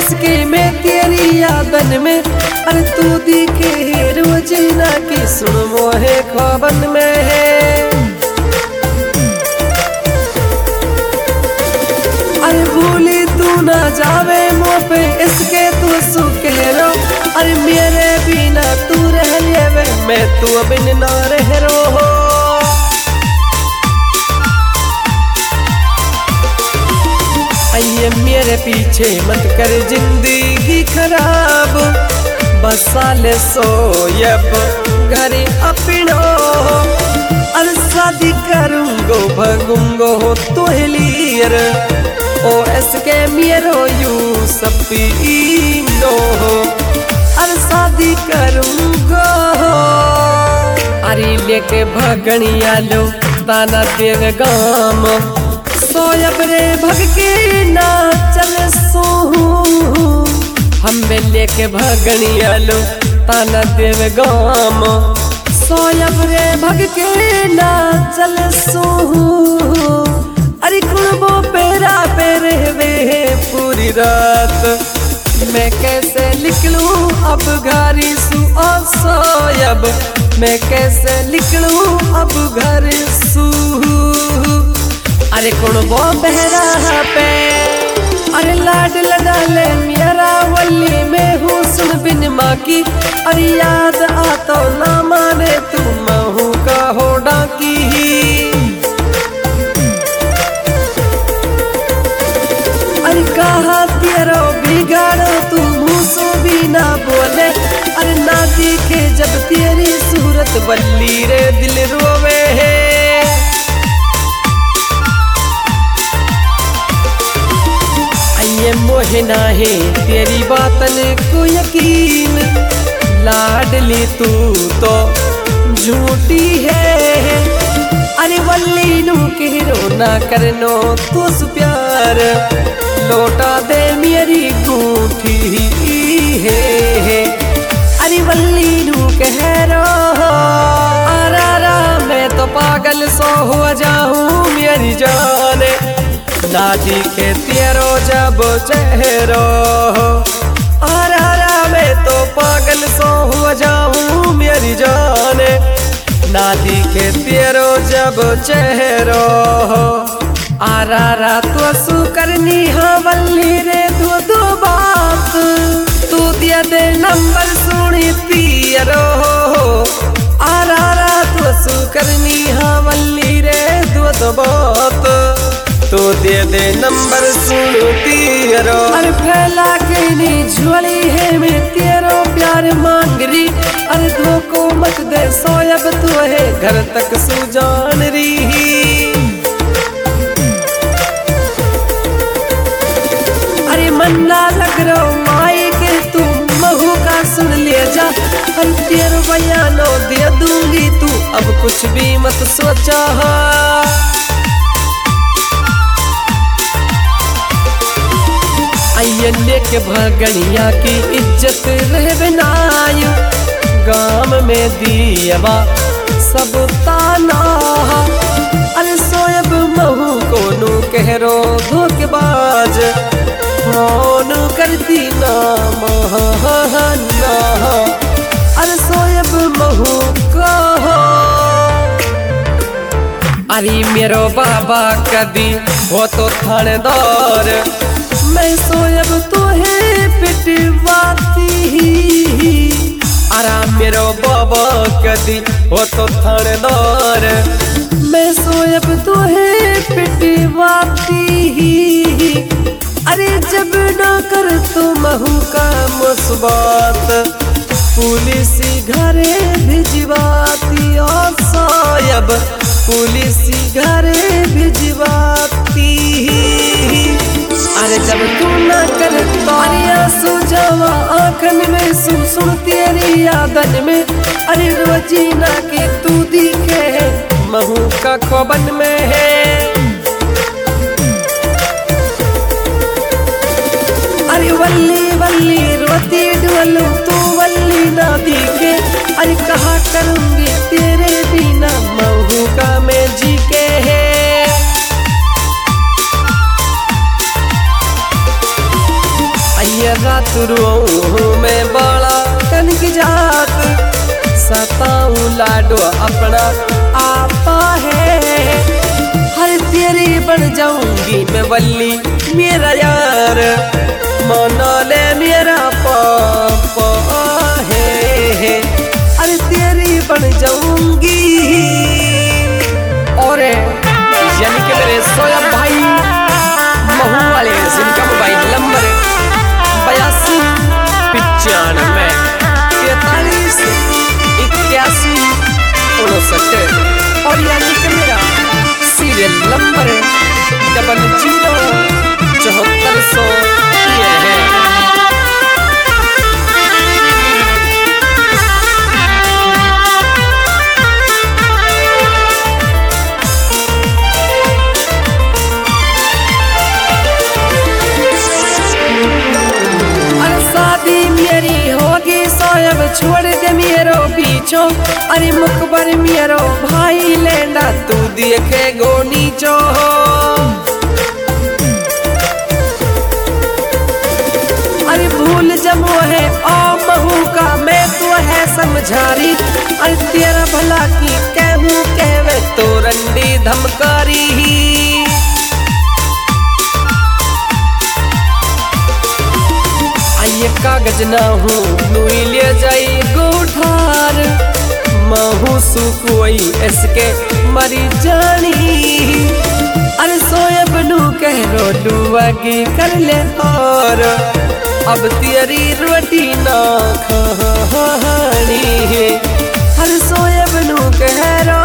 इसके में तेरी यादन में, अरे तू दिखे रोजीना की सुन मोहे ख्वाबन में है। अरे भूली तू ना जावे मुँह पे इसके तू सुकेरो, अरे मेरे बिना तू रह लेवे मैं तू बिन ना रह रो हो। ये मेरे पीछे मत कर जिंदगी खराब, बस साले सोयब घरे अपनो, अरे शादी करूंगो भगूंगो तो हिलियर ओ इसके मेरो यू सपीनो, अरे शादी करूंगो। अरे लेके भगनिया लो ताना देव गाम, सोयब रे भग के ना चल सोहू, हम लेके भगनिया लो ताना देव गाम, सोयब रे भग के ना चल सोहू। अरे कुर्बो पेरा पे रहवे पूरी रात, मैं कैसे निकलूं अब घरी सू ओ सोयब, मैं कैसे निकलूं अब घर सू। अरे कुर्बो बहरा पे अरे लाड लगा ले मेरा वल्ली में हूँ सुन बिन माँ की, अरे याद आता ना माने तू महू का हो डाकी। अरे कहा तेरो बिगाड़ो तू मुँह सो भी ना बोले, अरे ना दिखे जब तेरी सूरत वल्ली रे दिल रोवे है। ये मोहे ना है तेरी बातन को यकीन, लाडली तू तो झूठी है। अरे वल्ली नू कहो ना करनो तू प्यार, लौटा दे मेरी गूठी है। अरे वल्ली नू कह रो आरा मैं तो पागल सो हो जाऊं मेरी जाने, ना दिखे तेरो जब चेहरो, आरा मैं तो पागल सो हो जाऊं मेरी जाने, ना दिखे तेरो जब चेहरो। आरा तो सु करनी हाँ वल्ली रे दो बात, तू दिया दे नंबर सुनी पियरो, आरा तो सु करनी हाँ वल्ली रे दो बात, तो दे दे नंबर सुनती रो। अरे फैला के नी झोली है मैं तेरो प्यार मांग रही, अरे धोखो मत दे सोयब तू है घर तक सुजान रही। अरे मन्ना लग रो माई के तू महू का सुन ले जा, हम तेरो बयानो दे दूंगी तू अब कुछ भी मत सोचा। आइए लेके भगनिया की इज्जत रह बनायु, गाम में दियवा सब ताना, अरे सोयब महू को नू कह रो धोखेबाज, फोन करती ना महाना, अरे सोयब महू को। अरे मेरो बाबा कदी हो तो थानेदार, मैं सोयब तो है पिटवाती, आराम मेरो बाबा कदी हो तो थानेदार, मैं सोयब तो है पिटवाती। अरे जब ना कर तो महू का मुसबात, पुलिसी घरे भिजवाती और सोयब पुलिसी घरे भिजवाती। अरे जब तू ना कर तारिया सुझावा आँखन में सुन तेरी यादन में, अरे रोजीना के तू दिखे महू का ख्वाबन में है। अरे वल्ली वल्ली रोती डुअलू तू वल्ली ना दिखे, अरे कहा करूंगी तेरे बिना महू का मैं जी के है। ये रात रो में बड़ा कन की जात सताऊं लाडो अपना आपा है। हर तेरी बन जाऊंगी मैं वल्ली मेरा यार मना ले मेरा पापा है। अरे तेरी बन जाऊंगी। और यानी कि मेरे सोया भाई महू वाले जिनका मोबाइल नंबर 82 95 43 81 59 और यानी कि मेरा सीरियल नंबर 00 7400 ये है। सोयब छोड़ दे मेरो पीछो। अरे मुकबर मेरो भाई लेंडा तू देखे गो नीचो। अरे भूल जमो है ओ महू का मैं तो है समझारी। अरे तेरा भला की कहूँ कहवे तो रंडी धमकारी। ये कागज ना हूँ नुई ले जाई गोठार महू सुकोई इसके मरी जानी। अरे सोयब नू कह रो डुआगी कर ले और अब तेरी रोटी ना खानी। हर सोयब नू कह रो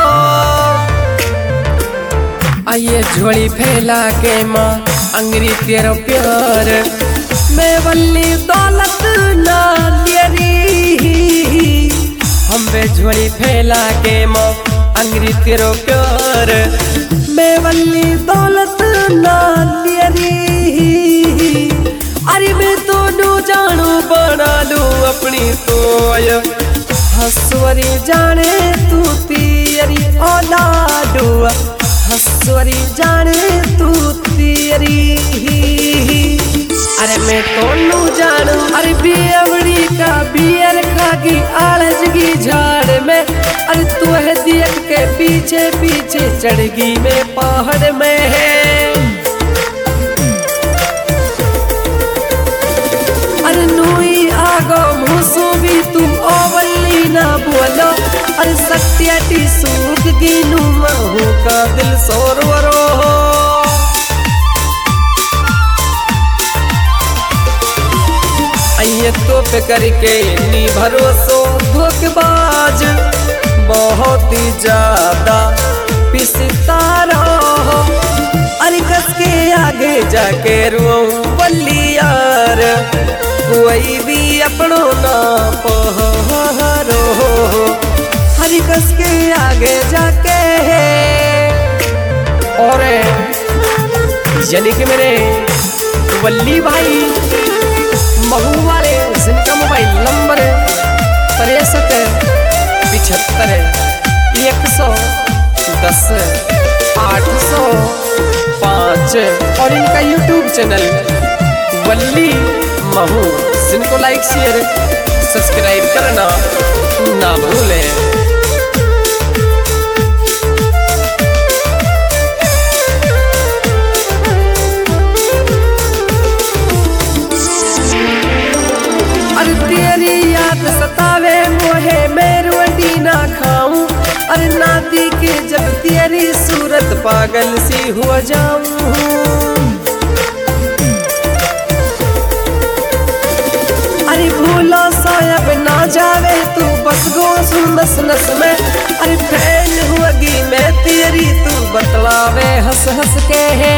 आइए झोली फैला के माँ अंग्री तेरा प्यार मैं वल्ली दौलत ना लियरी। हम बेझोली फैला के माँ अंग्री तेरो प्यार मैं वल्ली दौलत ना लियरी। अरे मैं तो नू जानू बना लूं अपनी तो हसवरी जाने तू तेरी औलादू हसवरी जाने तू तेरी। अरे मैं तो नू जानू अरे बियवड़ी का बियर खागी आलजगी झाड़ में। अरे तू है देख के पीछे पीछे चढ़गी में पहाड़ में है। अरे नूई आगो मुसु भी तुम ओवली ना बोलो। अरे सत्याटी सूख गिनू महू का दिल सोरवरो हो। ये तो पे करके नी भरोसो धोखेबाज बहुत ही ज्यादा पिसता रहो। अरे कस के आगे जाके रो बल्ली यार कोई भी अपनो ना पहरो। हरी कस के आगे जाके और यानी कि मेरे वल्ली भाई महू वाले जिनका मोबाइल नंबर 63 75 110 805 और इनका यूट्यूब चैनल वल्ली महू जिनको लाइक शेयर सब्सक्राइब करना ना भूलें। तेरी याद सतावे मोहे मैं रोटी ना खाऊं। अरे नाती के जब तेरी सूरत पागल सी हो जाऊं। अरे भूलो सोयब ना जावे तू बस गो सुन नस नस में। अरे फैल हुएगी मैं तेरी तू बतलावे हंस हंस के है।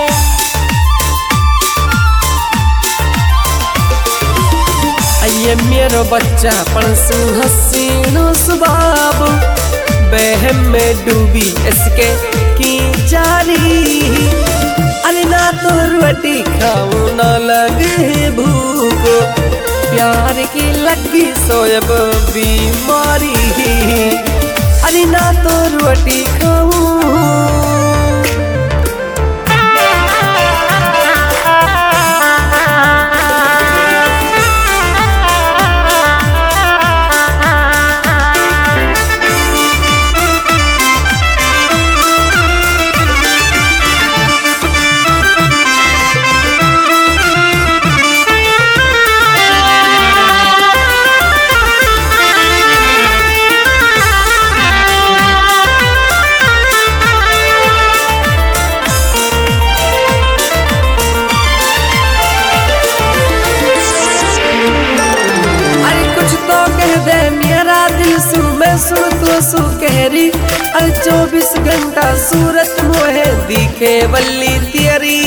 ये मेरो बच्चा पणसू हसीनो सुबाब बहम में डूबी इसके की जारी। अरे ना तो रोटी खाऊं ना लगे भूख प्यार की लगी सोयब बीमारी। अरे ना तो रोटी खाऊं सुन तो सुकहरी अरे 24 घंटा सूरत मोहे दिखे वल्ली तेरी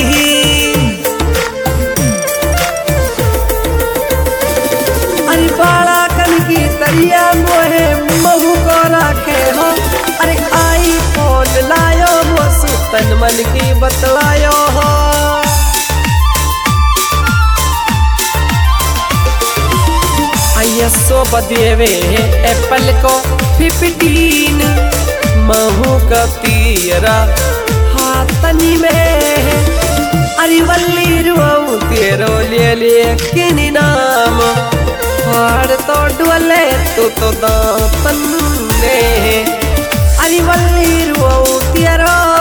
अरे बाड़ा कन की तरिया मोहे महू को रखे हो अरे आई फोन लायो वो सुतन मन की बतलायो हो सो बदेवे एप्पल को 15 महू का तीरा हाथनी में अरे वल्ली रुआऊ तेरो ले किनी नाम हार तो डुअले तो दातन ने अरे वल्ली रुआऊ तेरो